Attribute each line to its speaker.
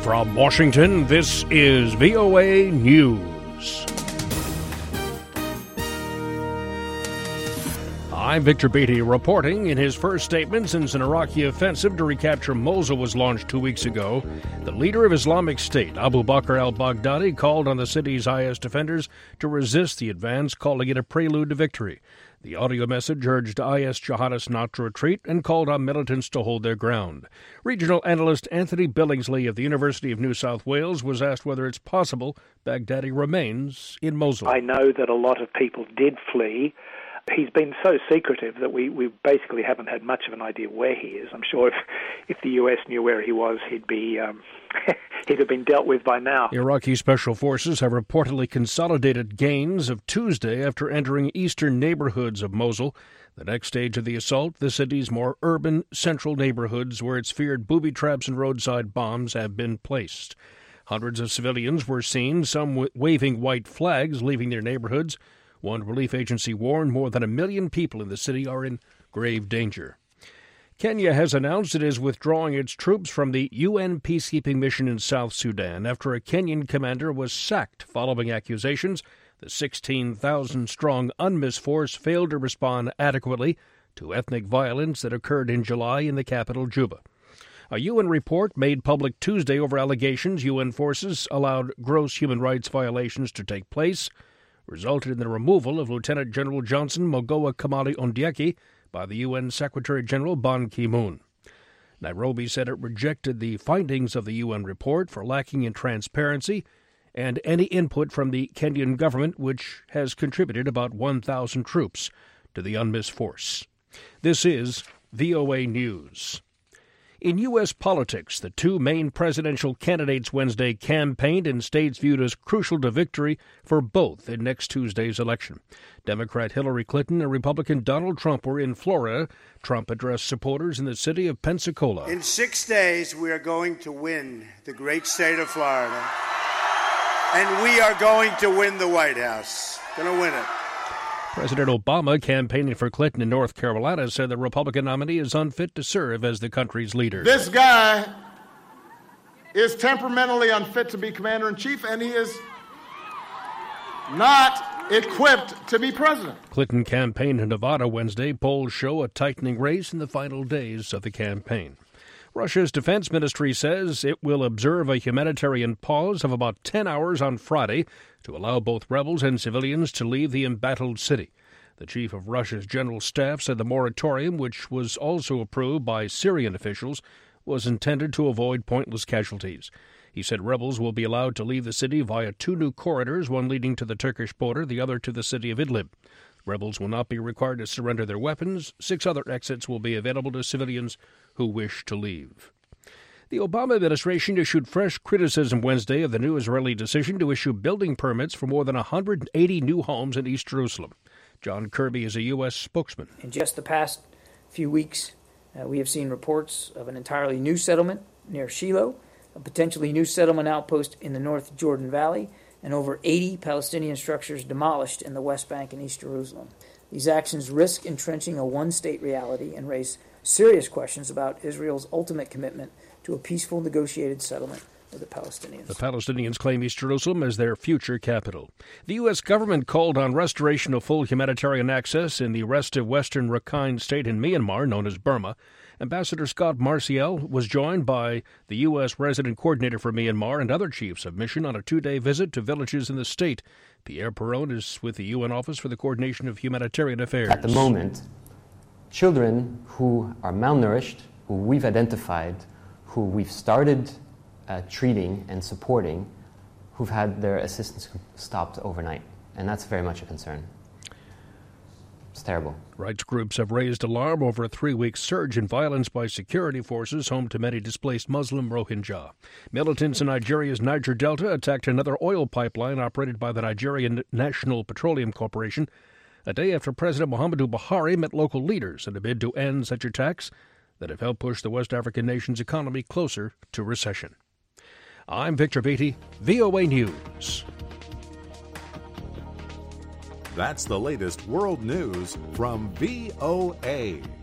Speaker 1: From Washington, this is VOA News. I'm Victor Beatty reporting. In his first statement since an Iraqi offensive to recapture Mosul was launched 2 weeks ago, the leader of Islamic State, Abu Bakr al-Baghdadi, called on the city's IS defenders to resist the advance, calling it a prelude to victory. The audio message urged IS jihadists not to retreat and called on militants to hold their ground. Regional analyst Anthony Billingsley of the University of New South Wales was asked whether it's possible Baghdadi remains in Mosul.
Speaker 2: I know that a lot of people did flee. He's been so secretive that we basically haven't had much of an idea where he is. I'm sure if the U.S. knew where he was, he'd have been dealt with by now.
Speaker 1: Iraqi special forces have reportedly consolidated gains of Tuesday after entering eastern neighborhoods of Mosul. The next stage of the assault, the city's more urban central neighborhoods where it's feared booby traps and roadside bombs have been placed. Hundreds of civilians were seen, some waving white flags, leaving their neighborhoods. One relief agency warned more than 1 million people in the city are in grave danger. Kenya has announced it is withdrawing its troops from the UN peacekeeping mission in South Sudan after a Kenyan commander was sacked following accusations the 16,000-strong UNMISS force failed to respond adequately to ethnic violence that occurred in July in the capital, Juba. A UN report made public Tuesday over allegations UN forces allowed gross human rights violations to take place resulted in the removal of Lieutenant General Johnson Mogoa Kamali Ondieki by the UN Secretary-General Ban Ki-moon. Nairobi said it rejected the findings of the UN report for lacking in transparency and any input from the Kenyan government, which has contributed about 1,000 troops to the UNMISS force. This is VOA News. In U.S. politics, the two main presidential candidates Wednesday campaigned in states viewed as crucial to victory for both in next Tuesday's election. Democrat Hillary Clinton and Republican Donald Trump were in Florida. Trump addressed supporters in the city of Pensacola.
Speaker 3: In 6 days, we are going to win the great state of Florida, and we are going to win the White House. Going to win it.
Speaker 1: President Obama, campaigning for Clinton in North Carolina, said the Republican nominee is unfit to serve as the country's leader.
Speaker 4: This guy is temperamentally unfit to be commander-in-chief, and he is not equipped to be president.
Speaker 1: Clinton campaigned in Nevada Wednesday. Polls show a tightening race in the final days of the campaign. Russia's defense ministry says it will observe a humanitarian pause of about 10 hours on Friday to allow both rebels and civilians to leave the embattled city. The chief of Russia's general staff said the moratorium, which was also approved by Syrian officials, was intended to avoid pointless casualties. He said rebels will be allowed to leave the city via 2 new corridors, one leading to the Turkish border, the other to the city of Idlib. Rebels will not be required to surrender their weapons. 6 other exits will be available to civilians who wish to leave. The Obama administration issued fresh criticism Wednesday of the new Israeli decision to issue building permits for more than 180 new homes in East Jerusalem. John Kirby is a U.S. spokesman.
Speaker 5: In just the past few weeks, we have seen reports of an entirely new settlement near Shiloh, a potentially new settlement outpost in the North Jordan Valley, and over 80 Palestinian structures demolished in the West Bank and East Jerusalem. These actions risk entrenching a one-state reality and raise serious questions about Israel's ultimate commitment to a peaceful negotiated settlement with the Palestinians.
Speaker 1: The Palestinians claim East Jerusalem as their future capital. The U.S. government called on restoration of full humanitarian access in the restive western Rakhine state in Myanmar, known as Burma. Ambassador Scott Marciel was joined by the U.S. resident coordinator for Myanmar and other chiefs of mission on a 2-day visit to villages in the state. Pierre Perron is with the UN Office for the Coordination of Humanitarian Affairs.
Speaker 6: At the moment, children who are malnourished, who we've identified, who we've started treating and supporting, who've had their assistance stopped overnight. And that's very much a concern. It's terrible.
Speaker 1: Rights groups have raised alarm over a 3-week surge in violence by security forces home to many displaced Muslim Rohingya. Militants in Nigeria's Niger Delta attacked another oil pipeline operated by the Nigerian National Petroleum Corporation a day after President Muhammadu Buhari met local leaders in a bid to end such attacks that have helped push the West African nation's economy closer to recession. I'm Victor Beatty, VOA News.
Speaker 7: That's the latest world news from VOA.